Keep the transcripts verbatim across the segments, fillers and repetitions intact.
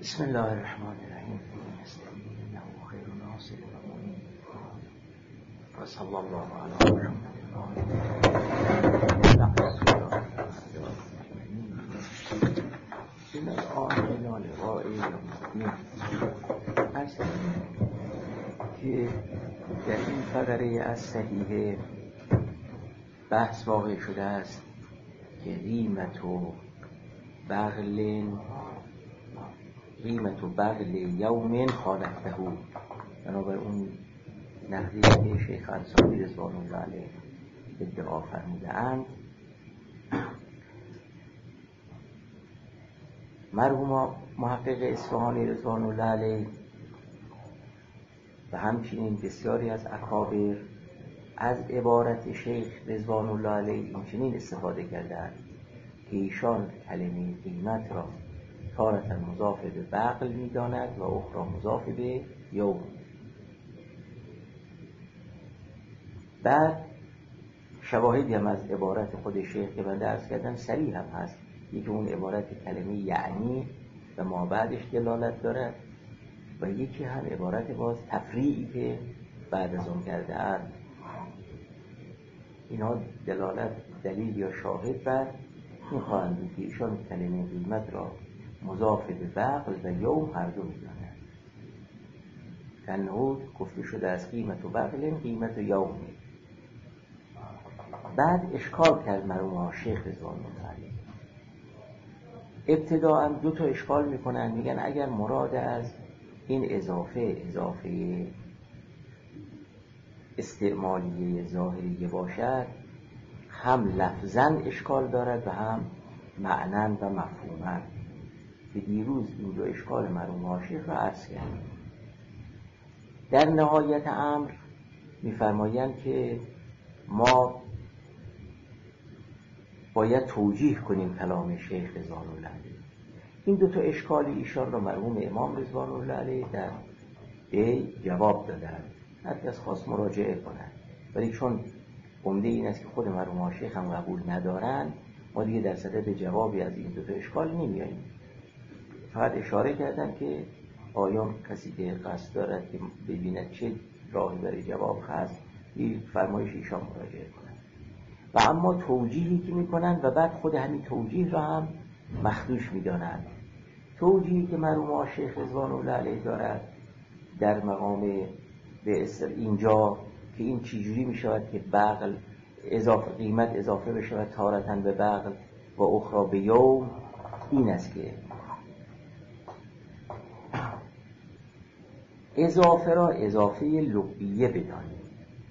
بسم الله الرحمن الرحیم. انه خیر ناصر و صلی الله علی محمد این الان الى لقاء یوم اصلا که در این فقره از صحیحه بحث واقع شده است که قیمت و بغل قیمت و بغل یوم خالفته، بنابر اون نقدی که شیخ انصاری رضوان الله علیه ادعا فرموده اند. مرحوم محقق اصفهانی رضوان الله علیه و همچنین بسیاری از اکابر از عبارت شیخ رضوان الله علیه همچنین استفاده کردند که ایشان کلمه قیمت را تارة مضاف به بغل می‌داند و اخرى مضاف به یوم. بعد شواهدی هم از عبارت خود شیخ که بنده عرض کردم صریح هم هست. یکی اون عبارت کلمه یعنی و ما بعدش دلالت دارد و یکی هم عبارت باز تفریعی که بعد از اون کرده اند. اینا دلالت دلیل یا شاهد بر این خواهند بود که ایشان کلمه قیمت را مضاف به بغل و یوم هر دو می‌دانند. تنهود گفته شده از قیمت و بغل قیمت و یومی. بعد اشکال کرد مرحوم شیخ رضوان الله علیه. ابتداء دو تا اشکال میکنن، میگن اگر مراد از این اضافه اضافه استعمالیه ظاهریه باشد هم لفظاً اشکال دارد و هم معناً و مفهوماً. به دیروز این دو اشکال مرحوم شیخ را عرض کردیم. در نهایت امر می‌فرمایند که ما باید توجیه کنیم کلام شیخ رضوان الله علیه. این دو تا اشکال ایشان را مرحوم امام رضوان الله علیه در ای جواب دادند. هر کس خواست مراجعه کنند، ولی چون عمده این است که خود مرحوم شیخ هم قبول ندارند، ما دیگه در صدد جوابی از این دو تا اشکال نمیاییم. فقط اشاره کردن که آیا کسی که قصد دارد که ببیند چه راهی برای جواب هست این فرمایش ایشان مراجعه کنند. و اما توجیهی که میکنند و بعد خود همین توجیه را هم مخدوش میدانند. توجیهی که مرحوم شیخ رضوان الله علیه دارد در مقام به اصطلاح اینجا که این چجوری میشود که بغل اضافه قیمت اضافه بشود تارة به بغل و اخرى به یوم، این است که اضافه را اضافه لغویه بدانیم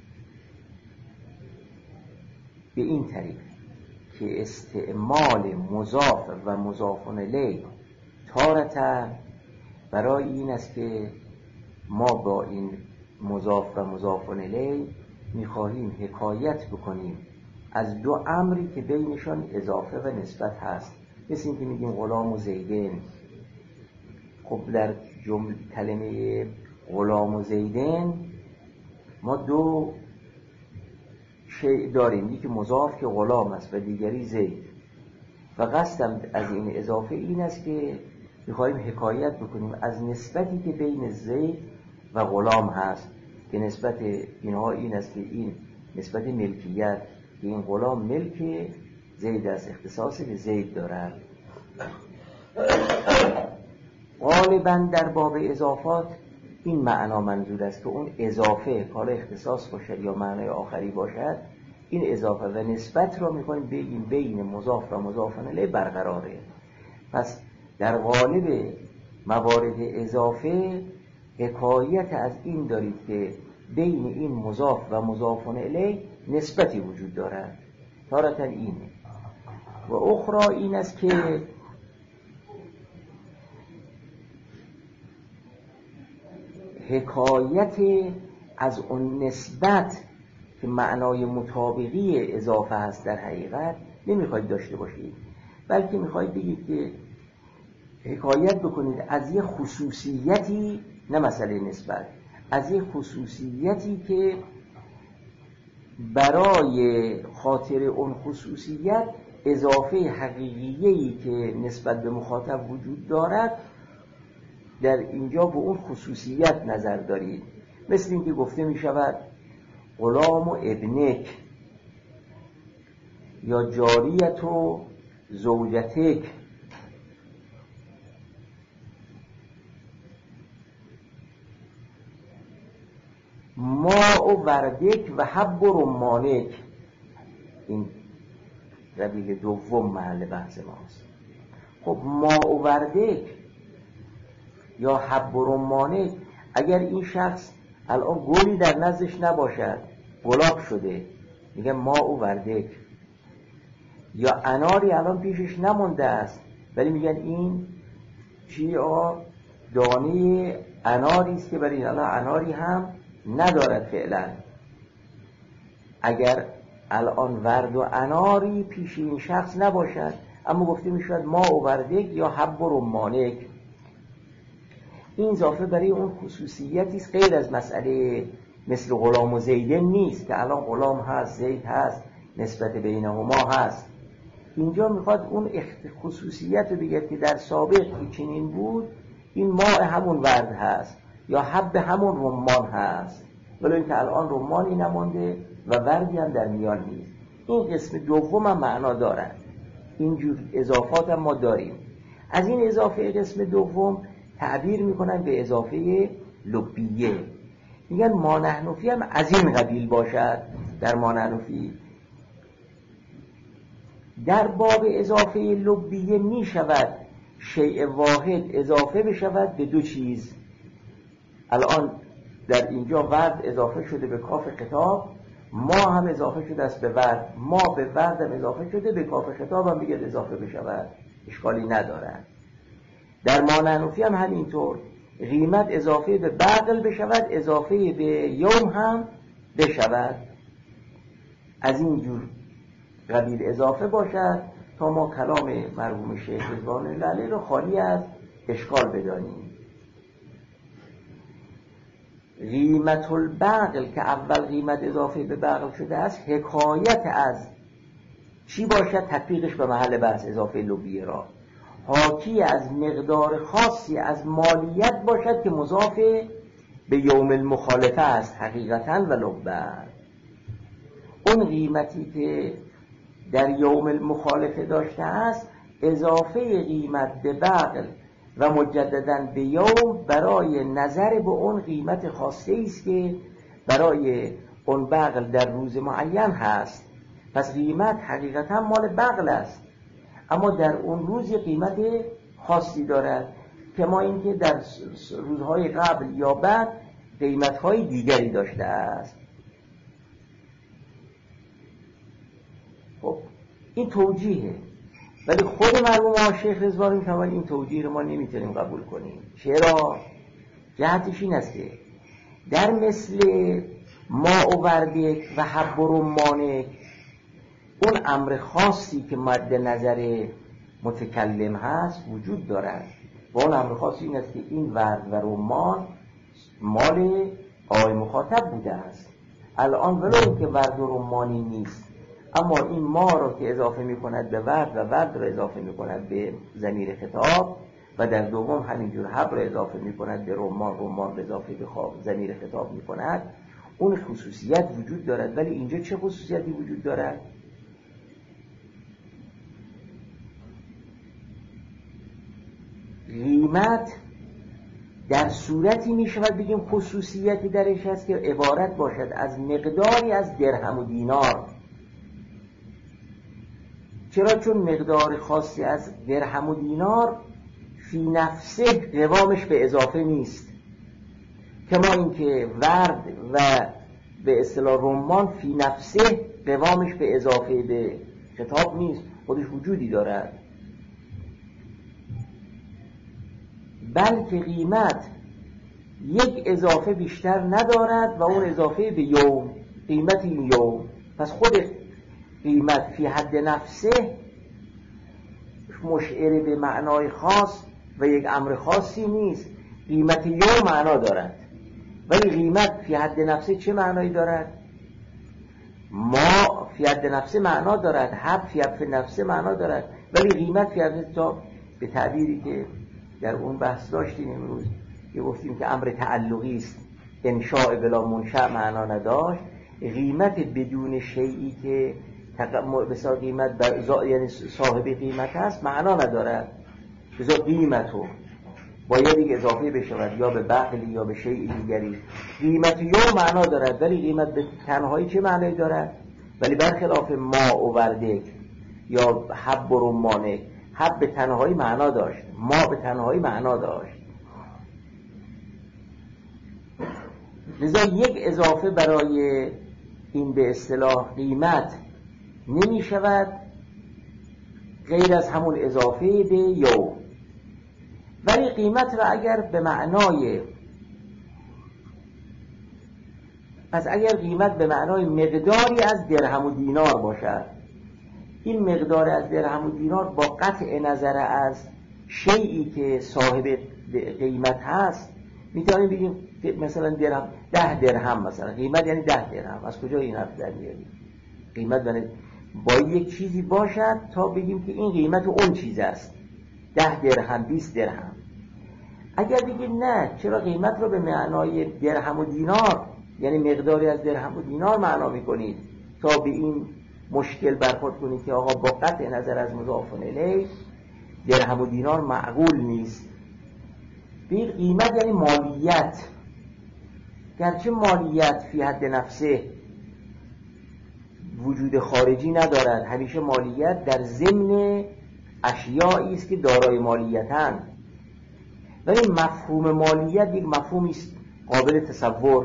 به این طریق که استعمال مضاف و مضاف الیه تارة برای این است که ما با این مضاف و مضاف الیه می‌خواهیم حکایت بکنیم از دو امری که بینشان اضافه و نسبت هست. مثل این که میگیم غلام و زیدن. خب در جمله کلمه غلام و زیدن ما دو شیء داریم، یکی مضاف که غلام است و دیگری زید. و قصدم از این اضافه این است که می‌خواهیم حکایت بکنیم از نسبتی که بین زید و غلام هست، که نسبت اینها این است که این نسبت ملکیت که این غلام ملک زید است، اختصاص به زید دارد. غالباً در باب اضافات این معنا منظور است که اون اضافه حالا اختصاص باشد یا معنای آخری باشد، این اضافه و نسبت را می‌خوایم بگیم بین مضاف و مضاف الیه برقراره. پس در غالب موارد اضافه حکایت از این دارید که بین این مضاف و مضاف الیه نسبتی وجود دارد. تارة اینه و اخرى این است که حکایت از اون نسبت که معنای مطابقی اضافه هست در حقیقت نمیخواید داشته باشید، بلکه میخواید بگید که حکایت بکنید از یه خصوصیتی، نه مسئله نسبت، از یه خصوصیتی که برای خاطر اون خصوصیت اضافه حقیقیه‌ای که نسبت به مخاطب وجود دارد در اینجا به اون خصوصیت نظر دارید، مثل اینکه گفته می شود غلام و ابنک یا جاریت و زوجتک، ما و وردک و حب و رمانک. این ربیل دوم محل بحث ماست. خب ما و وردک یا حب و رمانک، اگر این شخص الان گلی در نزدش نباشد، گلاب شده، میگه ما و وردک، یا اناری الان پیشش نمونده است ولی میگن این چی آقا دانه اناری است که برای الان اناری هم ندارد فعلا. اگر الان ورد و اناری پیش این شخص نباشد، اما گفته میشود ما و وردک یا حب و رمانک. این اضافه برای اون خصوصیتی است غیر از مسئله مثل غلام و زیدن نیست که الان غلام هست، زید هست، نسبت بینهما هست. اینجا میخواد اون خصوصیت رو بگه که در سابق چنین بود، این ماء همون ورد هست یا حب همون رمان هست، ولی اینکه الان رمانی نمانده و وردی هم در میان نیست. این قسم دوم هم معنا دارد. اینجور اضافات هم ما داریم. از این اضافه قسم دوم تعبیر میکنن به اضافه لبیه، میگن مانحنفی هم از این قبیل باشد. در مانحنفی در باب اضافه لبیه می شود شیء واحد اضافه بشود به دو چیز. الان در اینجا ورد اضافه شده به کاف خطاب، ما هم اضافه شده است به ورد، ما به ورد هم اضافه شده، به کاف خطاب هم میگه اضافه بشود، اشکالی ندارد. در مانحنفی هم همینطور، قیمت اضافه به بغل بشود، اضافه به یوم هم بشود، از این جور قبیل اضافه باشد تا ما کلام مرحوم شیخ رضوان الله علیه را خالی از اشکال بدانیم. قیمت البغل که اول قیمت اضافه به بغل شده است، حکایت از چی باشد؟ تطبیقش به محل بحث اضافه لبیه را حاکی از مقدار خاصی از مالیت باشد که مضاف به یوم المخالفه است حقیقتاً و لبن. اون قیمتی که در یوم المخالفه داشته است، اضافه قیمت به بغل و مجدداً به یوم برای نظر به اون قیمت خاصی است که برای اون بغل در روز معین هست. پس قیمت حقیقتاً مال بغل است، اما در اون روز قیمت خاصی دارد که ما اینکه در روزهای قبل یا بعد قیمت‌های دیگری داشته است. خب این توجیهه، ولی خود مرحوم شیخ رضوان می‌فرمایند این توجیه رو ما نمیتونیم قبول کنیم. چرا؟ جهتش این است که در مثل ما و وردک و حب و رمانک اون امر خاصی که مد نظر متکلم هست وجود دارد و اون امر خاصی این است که این ورد و رمان مال آقای مخاطب بوده است. الان ولو این که ورد و رمانی نیست، اما این ما را که اضافه می کند به ورد و ورد را اضافه می کند به ضمیر خطاب و در دوم همینجور حب را اضافه می کند به رمان، رمان را اضافه به ضمیر خطاب می کند، اون خصوصیت وجود دارد. ولی اینجا چه خصوصیتی وجود دارد؟ قیمت در صورتی می شود بگیم خصوصیتی درش هست که عبارت باشد از مقداری از درهم و دینار. چرا؟ چون مقدار خاصی از درهم و دینار فی نفسه قوامش به اضافه نیست، که ما اینکه ورد و به اصطلاح رمان فی نفسه قوامش به اضافه به خطاب نیست، خودش وجودی دارد، بلکه قیمت یک اضافه بیشتر ندارد و اون اضافه به یوم، قیمت این یوم. پس خود قیمت فی حد نفسه مشعر به معنای خاص و یک امر خاصی نیست. قیمت یوم معنا دارد، ولی قیمت فی حد نفسه چه معنایی دارد؟ ما فی حد نفسه معنا دارد، حب فی حد نفسه معنا دارد، ولی قیمت فی حد نفسه به تعبیری که در اون بحث داشتیم امروز که گفتیم که امر تعلقی است، انشاء بلا منشأ معنا نداشت. قیمت بدون شیئی که بسا قیمت یعنی صاحب قیمت هست معنا ندارد. بسا قیمتو باید یک اضافه بشود یا به بغلی یا به شیء دیگری. قیمت یو معنا دارد ولی قیمت به تنهایی چه معنی دارد؟ ولی برخلاف ما و وردک یا حب و رمانه، حب به تنهایی معنا داشت، ما به تنهایی معنا داشت. لذا یک اضافه برای این به اصطلاح قیمت نمی شود غیر از همون اضافه به یو. ولی قیمت را اگر به معنای پس اگر قیمت به معنای مقداری از درهم و دینار باشد، این مقدار از درهم و دینار با قطع نظر از شیئی که صاحب قیمت هست، میتونیم بگیم مثلا درهم ده درهم مثلا قیمت یعنی ده درهم. از کجا این حرف در میاریم؟ قیمت یعنی با یک چیزی باشد تا بگیم که این قیمت اون چیز است، ده درهم بیست درهم. اگر بگیم نه، چرا قیمت رو به معنای درهم و دینار یعنی مقداری از درهم و دینار معنا میکنید تا به این مشکل برخورد کنید که آقا با قطع نظر از مضاف الیه درهم و دینار معقول نیست. بیر قیمت یعنی مالیت، گرچه مالیت فی حد نفسه وجود خارجی ندارد، همیشه مالیت در ضمن اشیایی است که دارای مالیتند، ولی مفهوم مالیت یک مفهومی است قابل تصور.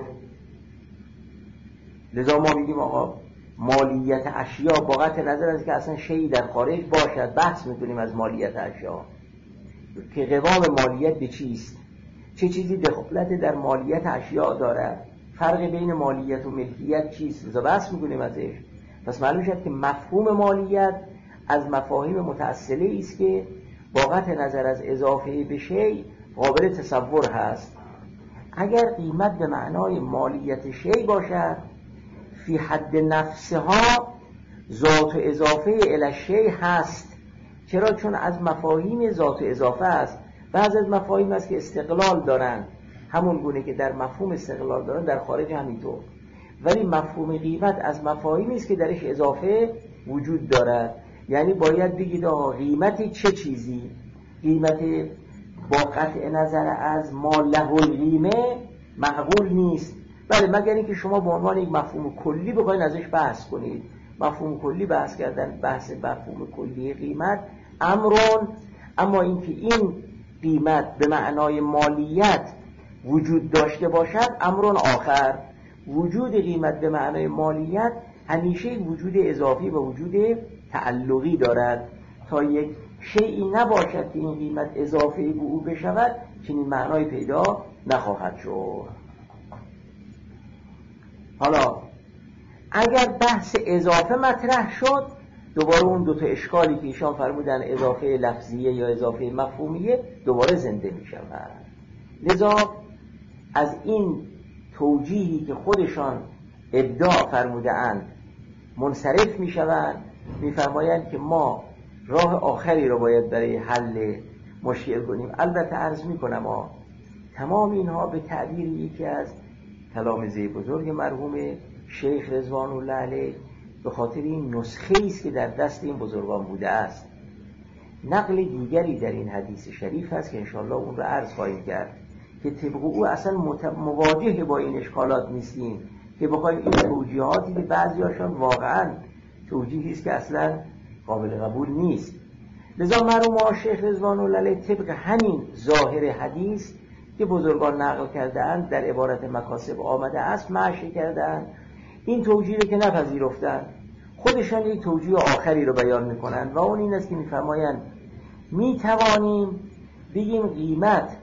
لذا ما میگیم آقا مالیت اشیا با قطع نظر از که اصلا شیئی در خارج باشد بحث میکنیم از مالیت اشیا که قوام مالیت به چیست، چه چیزی دخالت در مالیت اشیا دارد، فرق بین مالیت و ملکیت چیست، لذا بحث میکنیم ازش. پس معلوم شد که مفهوم مالیت از مفاهیم متأصله است که با قطع نظر از اضافه به شیء قابل تصور هست. اگر قیمت به معنای مالیت شیء باشد فی حد نفسها ذات و اضافه الی شیء هست. چرا؟ چون از مفاهیم ذات و اضافه است. بعض از مفاهیم است که استقلال دارن، همون گونه که در مفهوم استقلال دارن در خارج همینطور، ولی مفهوم قیمت از مفاهیمی است که درش اضافه وجود دارد. یعنی باید بگید آقا قیمت چه چیزی، قیمت با قطع نظر از ما له القیمه معقول نیست. بله مگر اینکه شما به عنوان یک مفهوم کلی بخواید ازش بحث کنید. مفهوم کلی بحث کردن، بحث مفهوم کلی قیمت امرون، اما اینکه این قیمت به معنای مالیت وجود داشته باشد امرون آخر. وجود قیمت به معنای مالیت همیشه وجود اضافی و وجود تعلقی دارد. تا یک شیئی نباشد که این قیمت اضافی به او بشود چنین معنای پیدا نخواهد شد. حالا اگر بحث اضافه مطرح شد، دوباره اون دوتا اشکالی که ایشان فرمودن اضافه لفظیه یا اضافه مفهومیه دوباره زنده می شود. لذا از این توجیهی که خودشان ابداع فرموده اند منصرف می شوند، می فرمایند که ما راه آخری رو باید برای حل مشکل کنیم. البته عرض می کنم ها تمام اینها به تعبیر یکی از تلامذه بزرگ مرحوم شیخ رضوان الله علیه به خاطر این نسخه است که در دست این بزرگان بوده است. نقل دیگری در این حدیث شریف است که انشاءالله اون رو عرض خواهیم کرد که طبق او اصلا مواجه با این اشکالات نیستیم که بخوایم این توجیهاتی که بعضی هاشون واقعا توجیهی است که اصلا قابل قبول نیست. لذا مرحوم شیخ رضوان الله علیه طبق همین ظاهر حدیث که بزرگان نقل کرده‌اند در عبارت مکاسب آمده است معشه کرده‌اند. این توجیه که نپذیرفتند، خودشان یک توجیه آخری رو بیان میکنند و اون این است که میفرمایند میتوانیم بگیم قیمت